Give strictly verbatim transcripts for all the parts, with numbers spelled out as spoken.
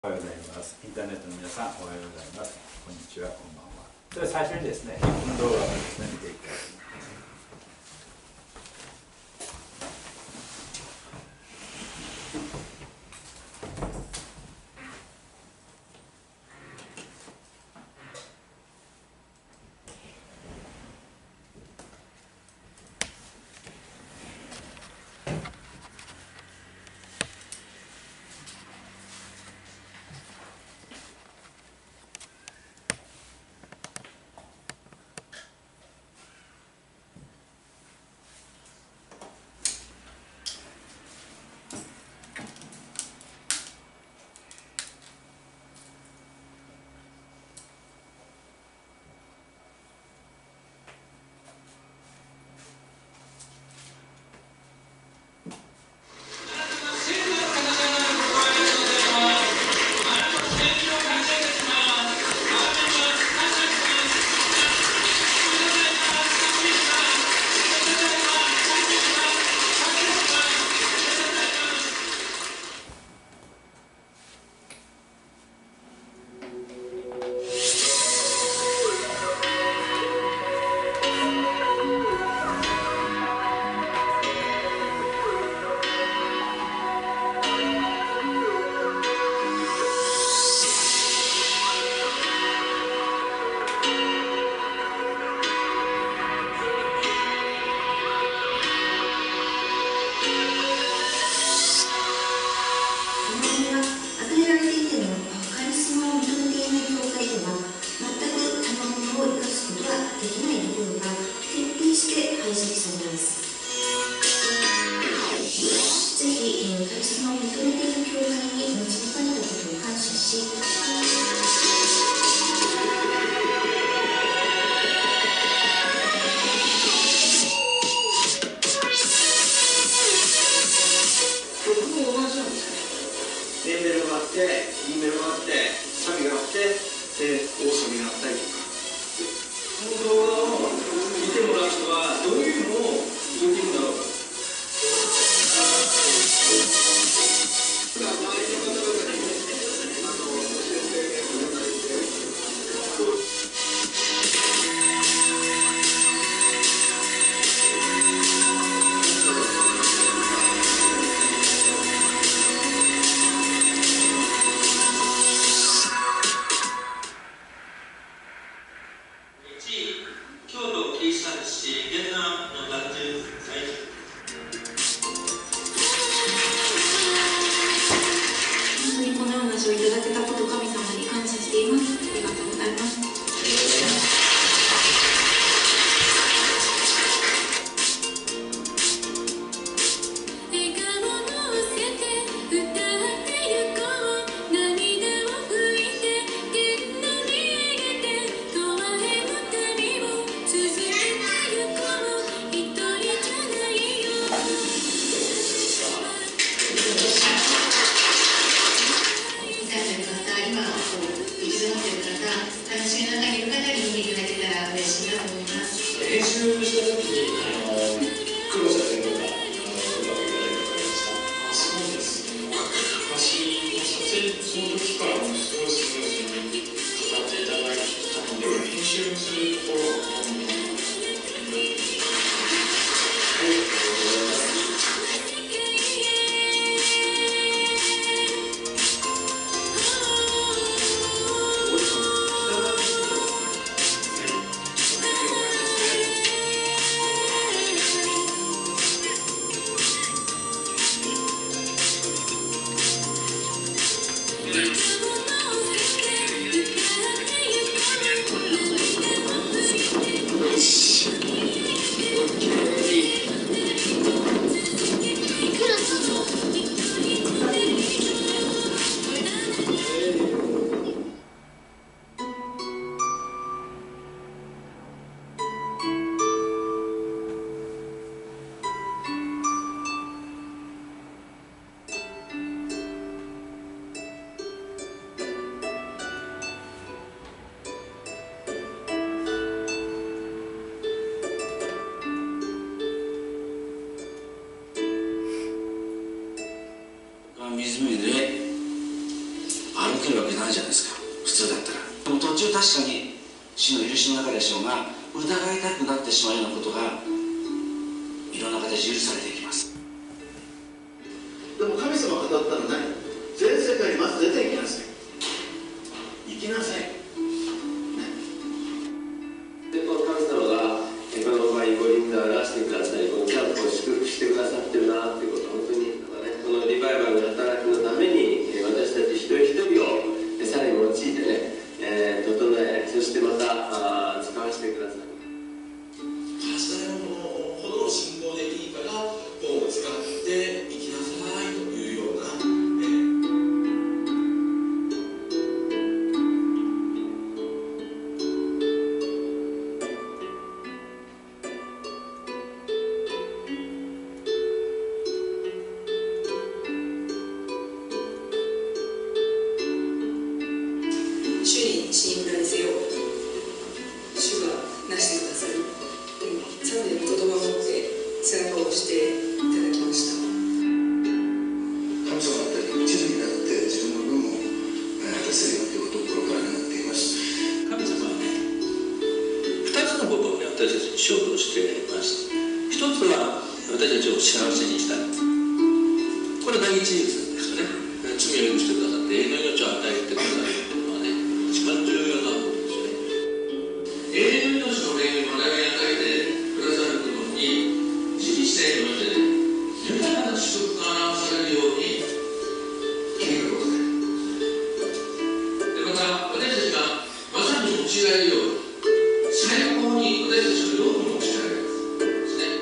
おはようございます。インターネットの皆さん、おはようございます。こんにちは、こんばんは。では最初にですね、いっぷん動画をですね、見ていきたいと思います。 るじゃないですか、普通だったら。でも途中確かに主の許しの中でしょうが、疑いたくなってしまうようなことがいろんな形で許されていきます。 でも神様が語ったら何？全世界にまず出て行きなさい。行きなさい。 でこの神様がこの場に五輪で表してくださり、このキャンプを祝福してくださってるなっていうこと、本当になんか、ね、このリバイバルの働きのために私たち一人一人をさらに用いてね、えー、整え、そしてまたあ使わせてください。 初めのほど信仰でいいからこう使っていきなさいというような、えー主に信頼せよ、主がなしてくださる、さらに言葉を持って背中を押していただきました。 神様だったり一途になって自分の分を果たせるよということを心から願っています。 神様はね、ふたつのことをね、私たちにしようとしています。ひとつは私たちを幸せにしたい。これは第一優先ですよね。罪を許してくださって永遠の命を与えてくださるというのはね、一番重要なことですよね。永遠の命の恵みを我々に与えてくださることに、人生においてね、豊かな祝福が表されるように計画をされる。でまた私たちがまさに用いられるように、最高に私たちのように用いられるんですね。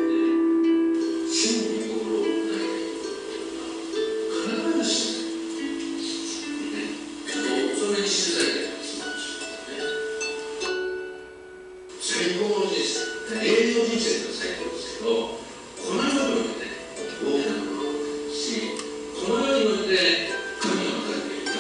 真に心を砕いて必ずしもそれに記されていますね。最高の人生、永遠の人生が最高ですけど、この世において大きなものし、この世において神が与えていない。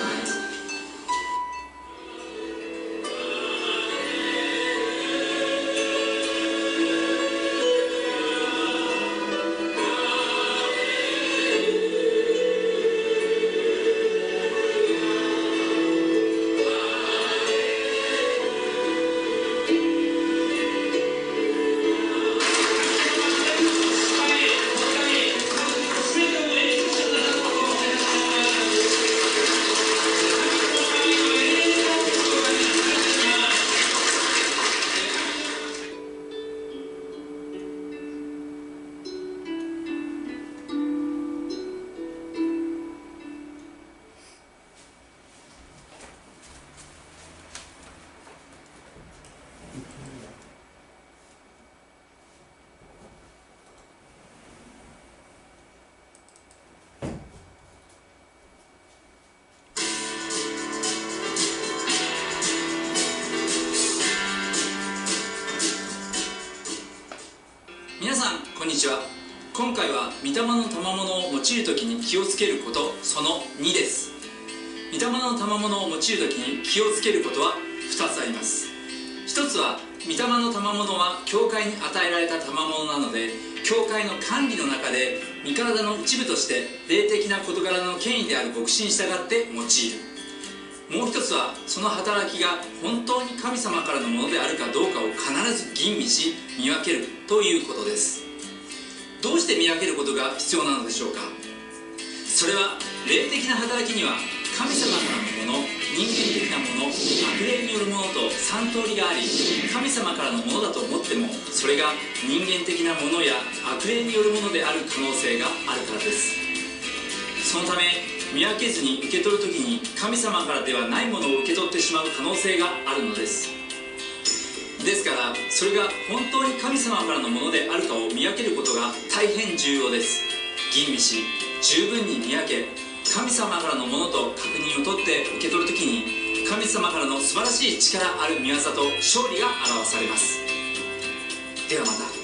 皆さんこんにちは。今回は御霊の賜物を用いるときに気をつけることそのにです。御霊の賜物を用いるときに気をつけることはふたつあります。ひとつは御霊の賜物は教会に与えられた賜物なので、教会の管理の中で御体の一部として霊的な事柄の権威である牧師に従って用いる。もう一つはその働きが本当に神様からのものであるかどうかを必ず吟味し見分けるということです。どうして見分けることが必要なのでしょうか。それは霊的な働きには神様からのもの、人間的なもの、悪霊によるものとさん通りがあり、神様からのものだと思ってもそれが人間的なものや悪霊によるものである可能性があるからです。そのため見分けずに受け取るときに神様からではないものを受け取ってしまう可能性があるのです。ですからそれが本当に神様からのものであるかを見分けることが大変重要です。吟味し十分に見分け、神様からのものと確認を取って受け取るときに神様からの素晴らしい力ある御業と勝利が表されます。ではまた。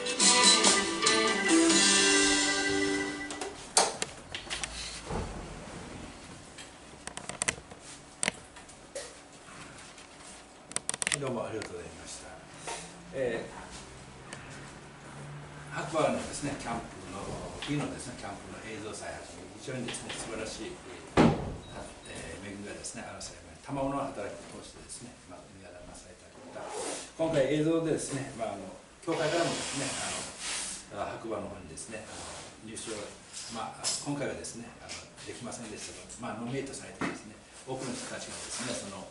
どうもありがとうございました。えー、白馬のですねキャンプの冬のですねキャンプの映像再発見、非常にですね素晴らしい、えー、 恵みがですね表されます。賜物の働きを通してですね、まあ、生み出されたりとか、今回映像でですね、まあ、あの教会からもですね、あの白馬の方にですね、あの入手を、まあ、今回はですね、あのできませんでしたが、まあ、ノミネートされてですね、多くの人たちがですね、その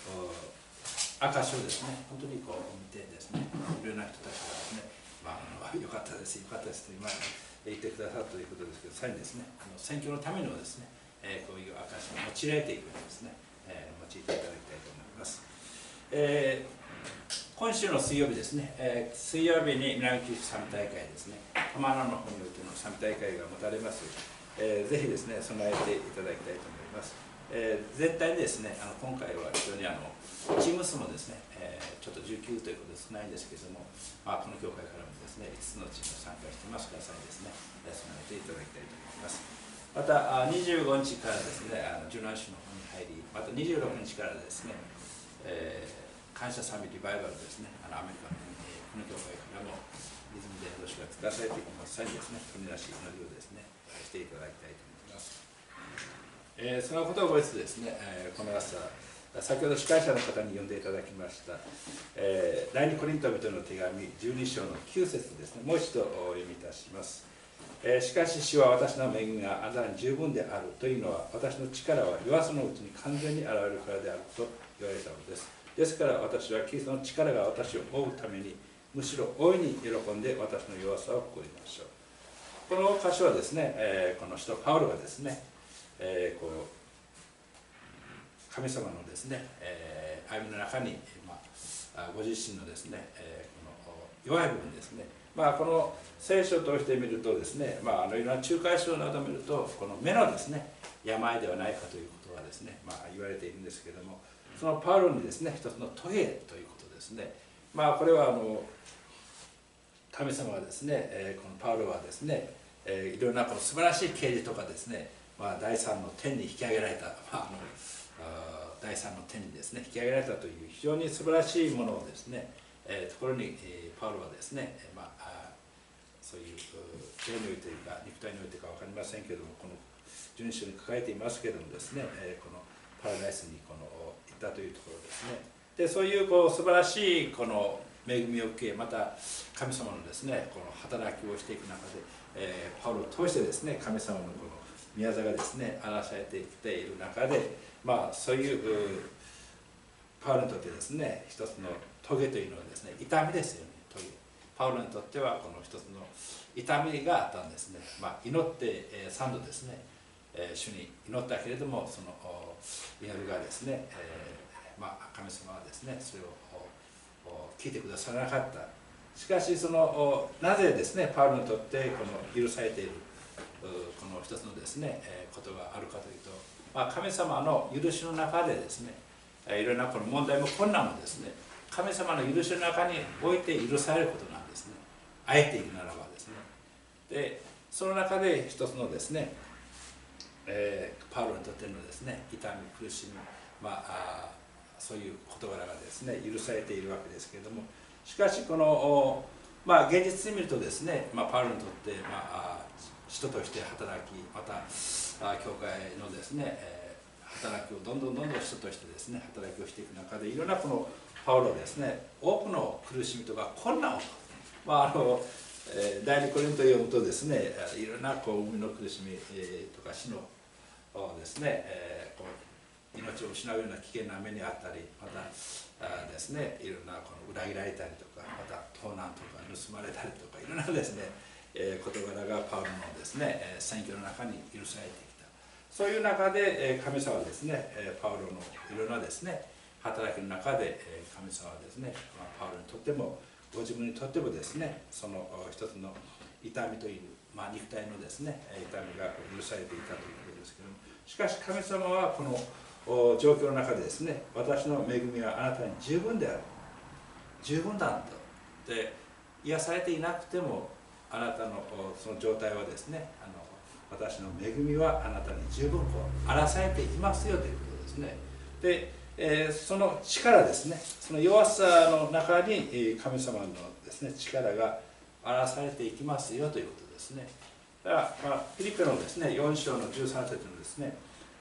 証をですね、本当にこう見てですね、いろんな人たちがですね、まあ、あのよかったです、よかったですと今言ってくださったということですけど、さらにですね、あの選挙のためにもですね、えー、こういう証を用いられていくようにですね、えー、用いていただきたいと思います。えー今週の水曜日ですね、えー、水曜日に南九州賛美大会ですね、浜野の方においての賛美大会が持たれます。えー、ぜひですね、備えていただきたいと思います。えー、絶対にですね、あの今回は非常にあのチーム数もですね、えー、ちょっとじゅうきゅうということで少ないんですけれども、まあ、この教会からもですね、いつつのチーム参加していますから、さらにですね、備えていただきたいと思います。また、にじゅうごにちからですね、あの受難週の方に入り、またにじゅうろくにちからですね、えー感謝賛美リバイバルですね、あのアメリカの、えー、この教会からもリズムでよろしくが使わされていきます。さらにですね、富なし祈りをですね、していただきたいと思います。えー、そのことを覚えつつですね、えー、この朝、先ほど司会者の方に読んでいただきました、えー、第二コリント人の手紙じゅうに章のきゅう節ですね、もう一度お読みいたします。えー、しかし主は私の恵みがあなたに十分であるというのは、私の力は弱さのうちに完全に現れるからであると言われたのです。ですから私はキリストの力が私を覆うために、むしろ大いに喜んで私の弱さを誇りましょう。この箇所はですね、えー、この使徒パウロがですね、えー、こう神様のですね、えー、歩みの中に、まあ、ご自身のですね、えー、この弱い部分ですね、まあ、この聖書を通してみるとですね、まあ、あのいろんな仲介書などを見ると、この目のですね、病ではないかということがですね、まあ、言われているんですけれども、そのパウロにですね、一つのトゲということですね。まあこれはあの神様はですね、えー、このパウロはですね、えー、いろんなこの素晴らしい啓示とかですね、まあ、第三の天に引き上げられた、まあ、あのあ第三の天にですね引き上げられたという非常に素晴らしいものをですね、えー、ところに、えー、パウロはですね、まあ、あそういう霊においているか肉体においているか分かりませんけれども、このじゅうに章に書かれていますけれどもですね、えー、このパラダイスにこのだというところですね。でそういうこう素晴らしいこの恵みを受け、また神様のですねこの働きをしていく中で、えー、パウロを通してですね神様のこの宮座がですね表されてきている中で、まあそういうパウロにとってですね一つのトゲというのはですね痛みですよね。トゲパウロにとってはこの一つの痛みがあったんですね。まあ、祈って、えー、さんどですね、えー、主に祈ったけれどもその祈りがですね、えーまあ、神様はですねそれを聞いてくださらなかった。しかしそのなぜですねパウロにとってこの許されているこの一つのですねことがあるかというと、まあ、神様の許しの中でですねいろんなこの問題も困難もですね神様の許しの中において許されることなんですね。あえているならばですね。でその中で一つのですねえー、パウロにとってのですね痛み苦しみ、まあ、あそういう事柄がですね許されているわけですけれども、しかしこの、まあ、現実に見るとですね、まあ、パウロにとって、まあ、人として働き、また教会のですね、えー、働きをどんどんどんどん人としてですね働きをしていく中でいろんなこのパウロはですね多くの苦しみとか困難を、まああのえー、第二コリントを読むとですねいろんなこう生みの苦しみ、えー、とか死のですね、えー、こう命を失うような危険な目にあったり、またあですねいろんなこの裏切られたりとか、また盗難とか盗まれたりとかいろんなですね、えー、事柄がパウロのですね選挙の中に許されてきた。そういう中で神様はですねパウロのいろんなですね働きの中で神様はですねパウロにとってもご自分にとってもですねその一つの痛みという、まあ、肉体のですね痛みが許されていたということですけども、しかし神様はこの状況の中でですね私の恵みはあなたに十分である、十分だと。で癒されていなくてもあなたのその状態はですねあの私の恵みはあなたに十分こう荒らされていますよということですね。で、えー、その力ですね、その弱さの中に神様のですね力が荒らされていきますよということですね。だから、まあ、フィリピのですねよん章のじゅうさん節のですね、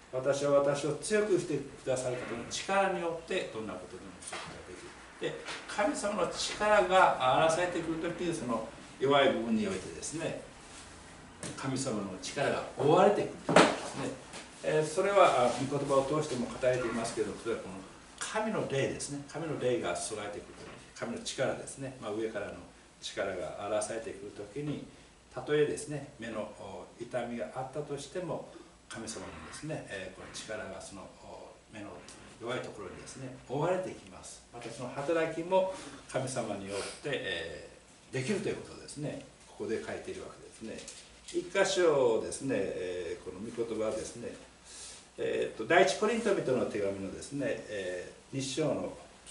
私は私を強くしてくださる方の力によってどんなことでもすることができる。で、神様の力が荒されてくるときに、その弱い部分においてですね、神様の力が覆われてくるということですね。えー、それは御言葉を通しても語られていますけれども、それはこの神の霊ですね、神の霊が注がれてくるとき、神の力ですね、まあ、上からの力が荒らされてくるときに、たとえですね、目の痛みがあったとしても、神様のですね、えー、この力がその目の弱いところにですね、覆われていきます。またその働きも神様によって、えー、できるということですね、ここで書いているわけですね。一箇所ですね、えー、この御言葉はですね、えー、と第一コリント人の手紙のですね、えー、に章の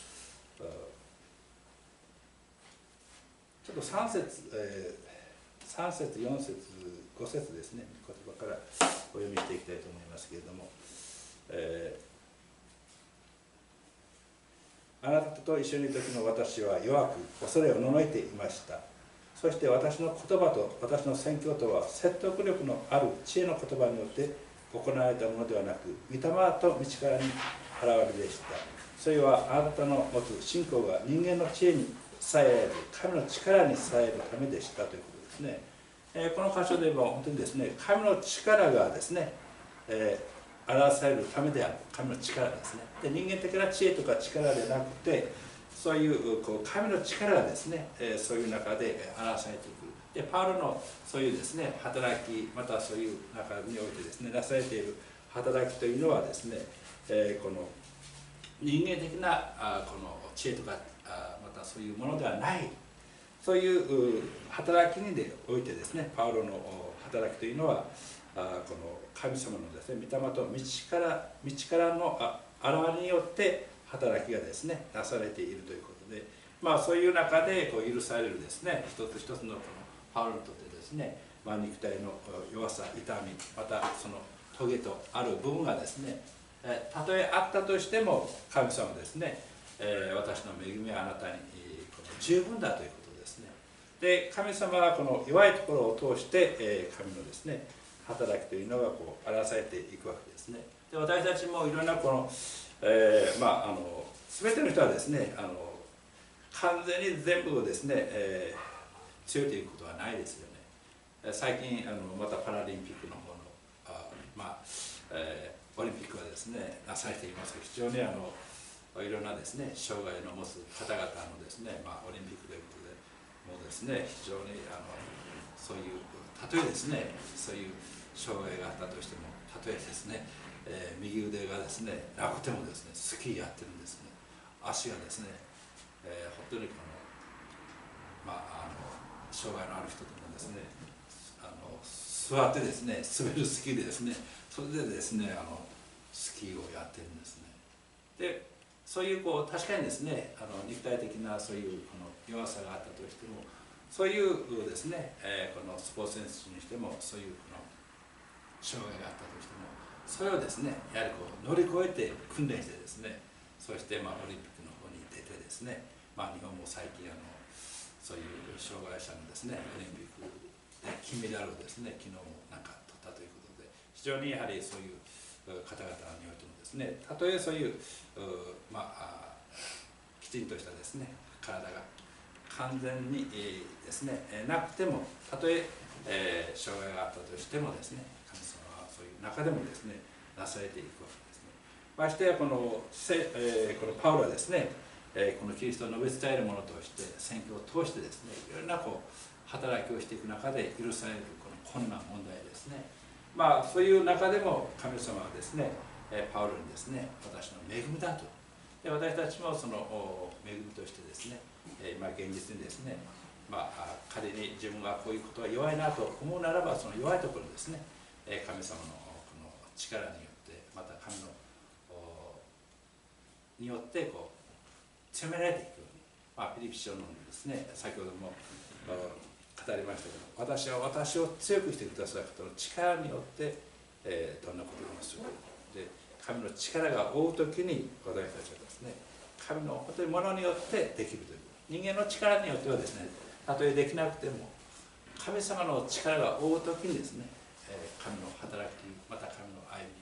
ちょっとさん節、えー、さん節、よん節、ご節ですね、御言葉からお読みしていきたいと思いますけれども、えー、あなたと一緒にいる時の私は弱く恐れをののいていました。そして私の言葉と私の宣教とは説得力のある知恵の言葉によって行われたものではなく、御霊と道からに現れでした。それはあなたの持つ信仰が人間の知恵に支えず、神の力に支えるためでしたということですね。えー、この箇所でも本当にですね、神の力がですね、えー、表されるためである、神の力ですね。で、人間的な知恵とか力でなくて、そういうこう神の力がですね、えー、そういう中で表されていく。で、パウロのそういうですね、働き、またそういう中においてですね、なされている働きというのはですね、えー、この人間的なあこの知恵とかあまたそういうものではない、そういう働きにでおいてですね、パウロの働きというのはあこの神様のですね、御霊と道から道からのあ現れによって働きがですね、なされているということで、まあそういう中でこう許されるですね、一つ一つのこのパウロにとってですね、まあ、肉体の弱さ、痛み、またそのトゲとある部分がですね、えたとえあったとしても神様はですね、えー、私の恵みはあなたにこの十分だということですね。で、神様はこの弱いところを通して、えー、神のですね、働きというのがこう表されていくわけですね。で、私たちもいろんなこの、えー、まああの全ての人はですね、あの完全に全部をですね、えー、強いということはないですよね。最近あのまたパラリンピックの方のあまあ、えーオリンピックはですね、なされていますが、非常にあのいろんなですね、障害の持つ方々のですね、まあ、オリンピックということでもうですね、非常にあのそういう、たとえですね、そういう障害があったとしても、たとえですね、えー、右腕がですね、なくてもですね、スキーやってるんですね、足がですね、えー、本当にこの、まあ、あの障害のある人でもですね、あの座ってですね、滑るスキーでですね、それでですね、あのスキーをやってるんですね。で、そういうこう確かにですね、あの肉体的なそういうこの弱さがあったとしても、そういうですね、えー、このスポーツ選手にしてもそういうこの障害があったとしても、それをですね、やはりこう乗り越えて訓練してですね、そしてまあオリンピックの方に出てですね、まあ日本も最近あのそういう障害者のですね、オリンピックで金メダルをですね、昨日もなんか取ったということで、非常にやはりそういう方々においてもですね、たとえそういう、まあ、きちんとしたですね、体が完全に、えー、ですね、なくても、たとええー、障害があったとしてもですね、神様はそういう中でもですね、なされていくわけですね。ましてやこの、えー、このパウロはですね、えー、このキリストを述べ伝えるものとして、宣教を通してですね、いろんなこう働きをしていく中で許されるこの困難問題ですね。まあそういう中でも神様はですね、パウロにですね、私の恵みだと。で、私たちもその恵みとしてですね、今現実にですね、まあ仮に自分がこういうことは弱いなと思うならば、その弱いところですね、神様のこの力によって、また神のによってこう強められていくように、まあフィリピ書のですね、先ほども語りましたけど、私は私を強くしてくださる方の力によって、えー、どんなことをするで、神の力が負うときに私たちはですね、神の本当にものによってできるという、人間の力によってはですね、たとえできなくても神様の力が負うときにですね、えー、神の働き、また神の歩み、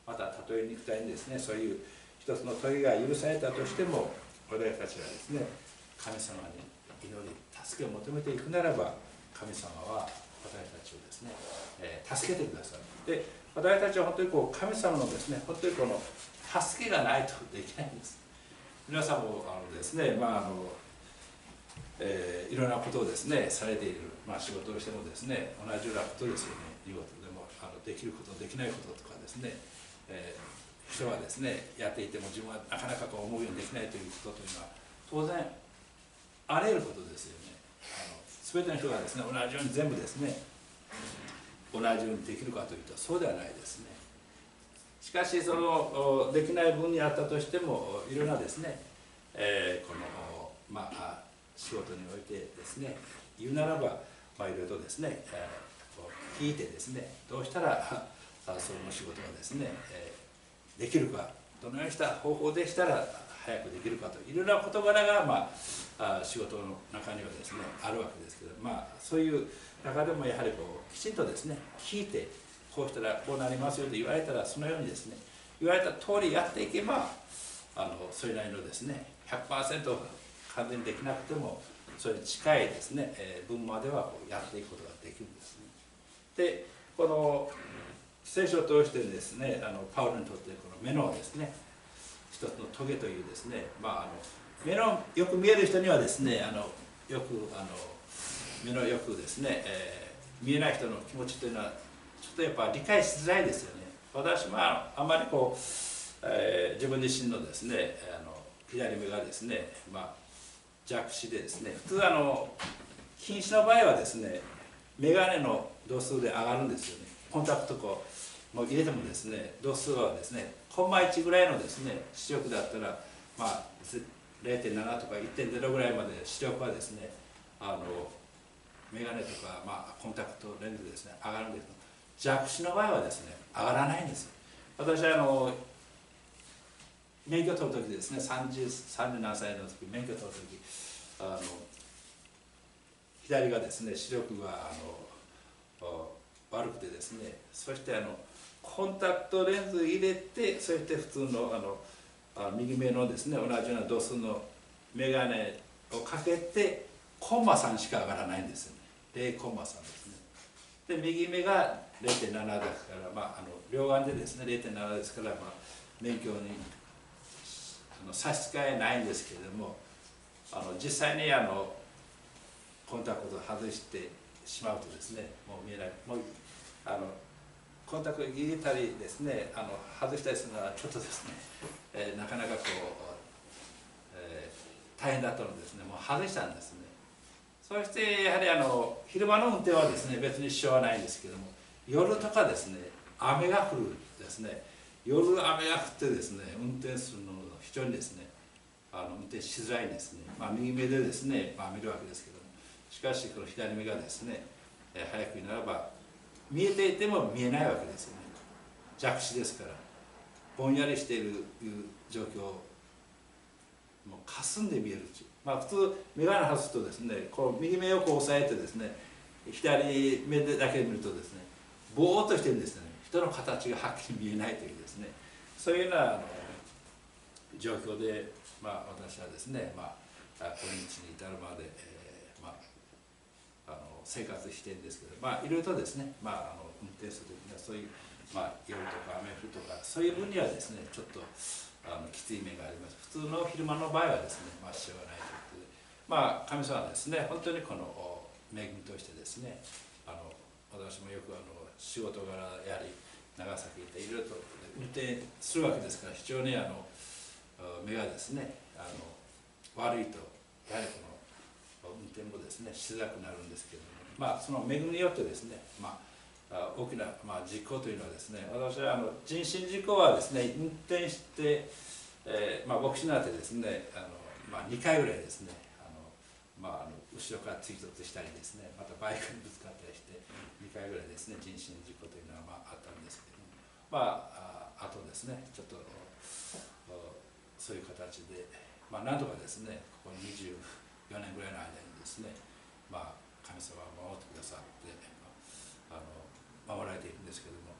またたとえ肉体にですねそういう一つの問いが許されたとしても、私たちはですね神様に祈り助けを求めていくならば、神様は私たちをですね、えー、助けてくださる。で、私たちは本当にこう神様のですね本当にこの助けがないとできないんです。皆さんもあのですね、まああのえー、いろんなことをですねされている、まあ、仕事をしてもですね同じようなことですよね。仕事でもあのできることできないこととかですね、えー、人はですねやっていても自分はなかなかこう思うようにできないということというのは当然あらゆることですよね。あの全ての人がですね同じように全部ですね同じようにできるかというとそうではないですね。しかしそのできない分にあったとしてもいろんなですね、えー、このまあ仕事においてですね言うならば、まあ、いろいろとですね、えー、こう聞いてですねどうしたらその仕事がですね、えー、できるか、どのようにした方法でしたら早くできるかといろんな事柄が、まあ、仕事の中にはですねあるわけですけど、まあそういう中でもやはりこうきちんとですね聞いて、こうしたらこうなりますよと言われたらそのようにですね言われた通りやっていけば、あのそれなりのですね ひゃくパーセント 完全にできなくてもそれに近いですね、えー、分まではやっていくことができるんですね。で、この聖書を通してですね、あのパウロにとってこの目のですね一つの棘というですね、まあ、あの目のよく見える人にはですね、あのよくあの目のよくですね、えー、見えない人の気持ちというのはちょっとやっぱ理解しづらいですよね。私もあまりこう、えー、自分自身のですねあの左目がですね、まあ、弱視でですね、普通あの近視の場合はですね眼鏡の度数で上がるんですよね。コンタクトこうもう入れてもですね度数はですねコンマいちぐらいのですね視力だったらまあ れいてんなな とか いってんゼロ ぐらいまで視力はですねあの眼鏡とか、まあ、コンタクトレンズでですね上がるんですけど、弱視の場合はですね上がらないんですよ。私はあの免許取る時ですねさんじゅう何歳の時免許取る時あの左がですね視力があの悪くてですね、そしてあのコンタクトレンズ入れて、そして普通のあのあ右目のですね同じような度数の眼鏡をかけてコンマさんしか上がらないんですよね。れいコンマさんですね。で右目が れいてんなな ですから、まあ、あの両眼でですね れいてんなな ですから、まあ、免許にあの差し支えないんですけれども、あの実際にあのコンタクトを外してしまうとですねもう見えない、もうあのコンタクト入れたりですねあの外したりするのはちょっとですね、えー、なかなかこう、えー、大変だったのでですねもう外したんですね。そしてやはりあの昼間の運転はですね別に支障はないんですけども、夜とかですね雨が降るですね、夜雨が降ってですね運転するの非常にですねあの運転しづらいんですね。まあ、右目でですね、まあ、見るわけですけども、しかしこの左目がですね、えー、早く言うならば見えていても見えないわけですよね。弱視ですからぼんやりしている状況、もう霞んで見えるという、まあ、普通眼鏡外すとですねこう右目をこう押さえてですね左目でだけ見るとですねぼーっとしてるんですね。人の形がはっきり見えないというですね、そういうようなあの状況で、まあ、私はですね、まあ、今日に至るまで、えーまあ、あの生活してるんですけど、まあいろいろとですね、まあ、あの運転する時にはそういう、まあ、夜とか雨降るとかそういう分にはですねちょっとあのきつい面があります。普通の昼間の場合はですね、まあ、支障がないということで、まあ神様はですね本当にこの恵みとしてですね、あの私もよくあの仕事柄やはり長崎行っていろいろと運転するわけですから、非常にあの目がですねあの悪いとやはりこの運転もですねしづらくなるんですけれども、まあその恵みによってですね、まあ、大きな、まあ、事故というのはですね、私はあの人身事故はですね運転して、えーまあ、牧師になってですねあの、まあ、にかいぐらいですねあの、まあ、あの後ろから追突したりですね、またバイクにぶつかったりしてにかいぐらいですね人身事故というのはまああったんですけども、まああとですねちょっとそういう形で、まあ、なんとかですねここにじゅうよねんぐらいの間にですね、まあ、神様は守ってくださって、まあ、あの守られているんですけども、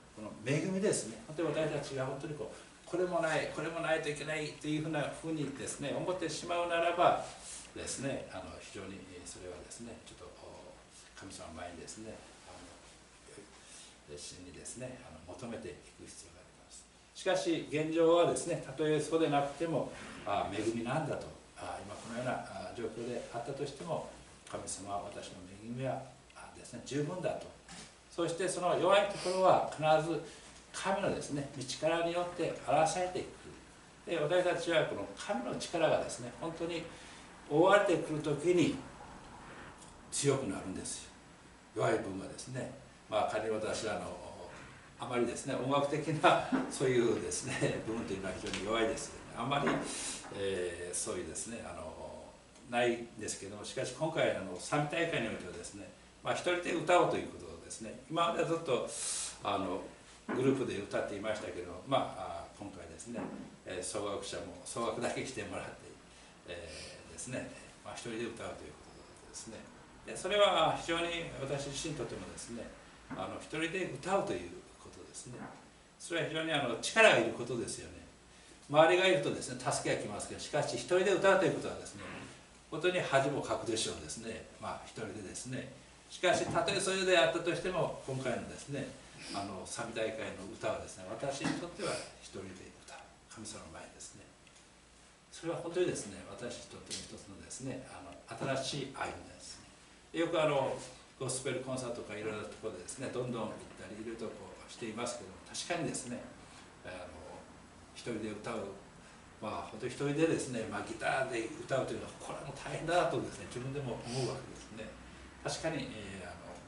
この恵みですね。本当に私たちが本当にこうこれもないこれもないといけないというふうなふうにですね思ってしまうならばですね、あの非常にそれはですねちょっと神様の前にですねあの真にですねあの求めていく必要があります。しかし現状はですね、たとえそうでなくてもあ恵みなんだと、あ今このような状況であったとしても神様は私の恵みはですね十分だと。そしてその弱いところは必ず神のですね道からによって表されていく。で私たちはこの神の力がですね本当に覆われてくるときに強くなるんですよ。弱い部分がですね、まあ仮に私はあのあまりですね音楽的なそういうですね部分というのは非常に弱いですよね。あまり、えー、そういうですねあのないんですけども、しかし今回あの賛美大会においてはですね、まあ、一人で歌おうということをですね、今まではずっとあのグループで歌っていましたけど、まあ今回ですね、えー、奏楽者も奏楽だけ来てもらって、えー、ですね、まあ、一人で歌うということですね。でそれは非常に私自身にとってもですね、あの一人で歌うということですね。それは非常にあの力がいることですよね。周りがいるとですね助けが来ますけど、しかし一人で歌うということはですね本当に恥もかくでしょうですね。まあ一人でですね。しかしたとえそれであったとしても今回のですねあの賛美大会の歌はですね私にとっては一人で歌う神様の前ですね。それは本当にですね私にとっての一つのですねあの新しい歩みですね。よくあのゴスペルコンサートとかいろいろなところでですねどんどん行ったりいろいろとこうしていますけども、確かにですねあの一人で歌う、まあ本当に一人でですね、まあ、ギターで歌うというのはこれはもう大変だとですね自分でも思うわけですね。確かに、えー、あの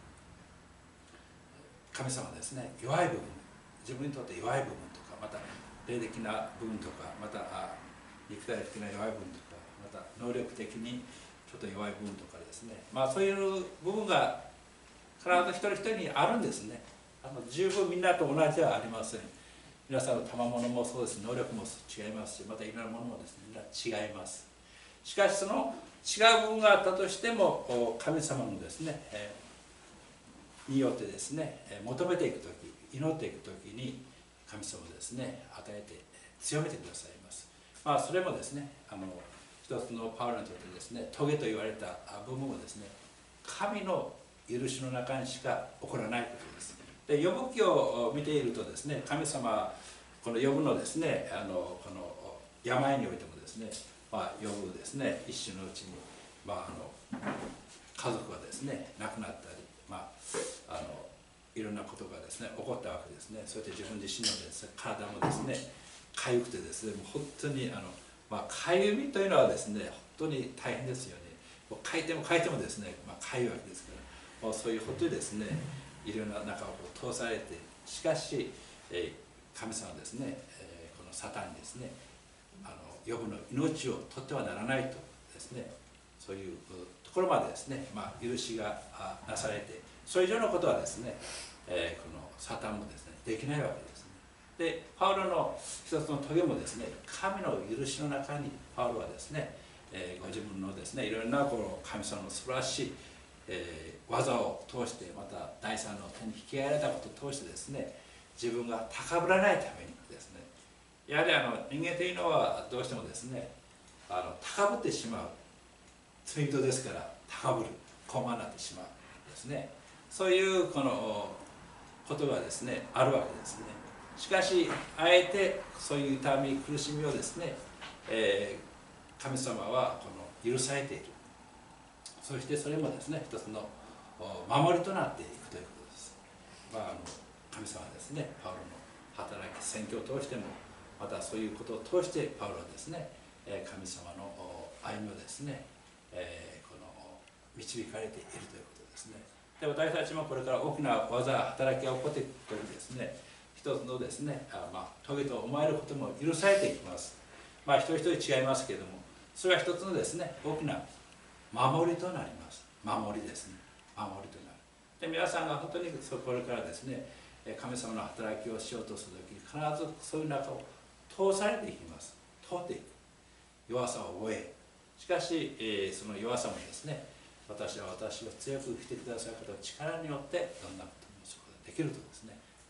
神様ですね弱い部分、自分にとって弱い部分とか、また霊的な部分とか、また肉体的な弱い部分とか、また能力的にちょっと弱い部分とかですね、まあそういう部分が必ず一人一人にあるんですね。あの十分みんなと同じではありません。皆さんの賜物もそうです、能力も違いますし、またいろんなものもですねみんな違います。しかしその違う部分があったとしても神様のですね、えー、によってですね求めていくとき、祈っていくときに神様をですね与えて強めてくださいます。まあそれもですねあの一つのパウロにとってですね棘と言われた部分はですね神の許しの中にしか起こらないことです。でヨブ記を見ているとですね神様このヨブのですねあのこの病においてもですね、まあ、ヨブですね一種のうちに、まあ、あの家族がですね亡くなったり、まあ、あのいろんなことがですね起こったわけですね。それで自分自身のです、ね、体もですね痒くてですねもう本当にあの、まあ、痒みというのはですね本当に大変ですよね。もう書いても書いてもですね、まあ、痒いわけですから、もうそういう本当にですねいろんな中をこう通されて、しかし、えー、神様はですね、えー、このサタンにですねあのヨブの命を取ってはならないとですね、そういうところまでですね、まあ、許しがなされて、それ以上のことはですね、えー、このサタンもですねできないわけですね。でパウロの一つの棘もですね神の許しの中にパウロはですね、えー、ご自分のですねいろいろなこの神様の素晴らしい、えー、技を通して、また第三の手に引き合われたことを通してですね自分が高ぶらないためにですね、やはりあの人間というのはどうしてもですねあの高ぶってしまう罪人ですから、高ぶる高慢になってしまうですね、そういうこのことがですねあるわけですね。しかしあえてそういう痛み苦しみをですね、えー、神様はこの許されている。そしてそれもですね一つの守りとなっていくということです。まあ、あの神様はですねパウロの働き宣教を通しても、またそういうことを通してパウロはですね神様の歩みをですね、えー、この導かれているということですね。で私たちもこれから大きな技働きが起こっていくときですね、一つのですねあ、まあ、棘と思われることも許されていきます。まあ一人一人違いますけれども、それは一つのですね大きな守りとなります。守りですね、守りとなる。で皆さんが本当にこれからですね神様の働きをしようとするときに必ずそういう中を通されていきます。通っていく。弱さを覚え、しかし、えー、その弱さもですね私は私を強く生きてくださる方の力によってどんなこともすることができるとですね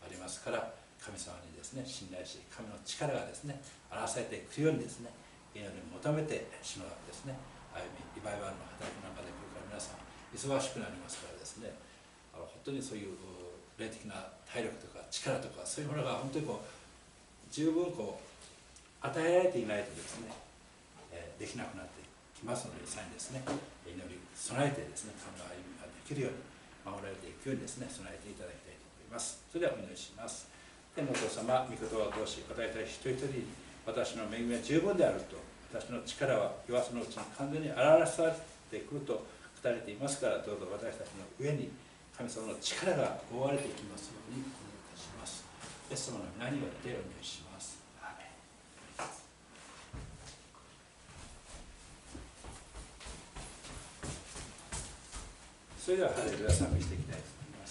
ありますから、神様にですね信頼し、神の力がですね表されていくようにですね祈りを求めてしまうですね歩み、リバイバルの働きの中でこれから皆さん忙しくなりますからですね、あの本当にそういう霊的な体力とか力とかそういうものが本当にこう十分こう与えられていないとですね、えー、できなくなってきますので、さらにですね祈り備えてですね神の歩みができるように守られていくようにですね備えていただきたいと思います。それではお祈りします。天のお父様、御言葉を通し答えたい一人一人に私の恵みは十分であると、私の力は弱さのうちに完全に表されてくると語られていますから、どうぞ私たちの上に神様の力が覆われていきますようにお願いいたします。イエス様の皆によってお願いします。アーメン。それではハレルヤ賛美していきたいと思います。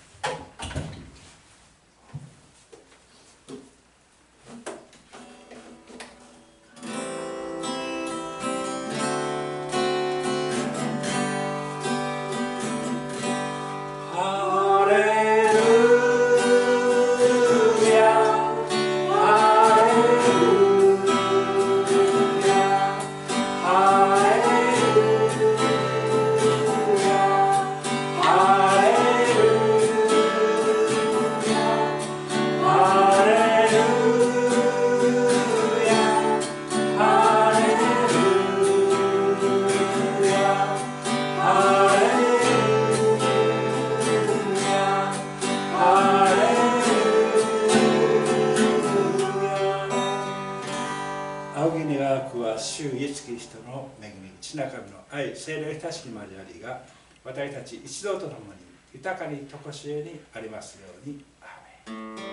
聖霊親しき交わりが私たち一同と共に豊かにとこしえにありますように。アーメン。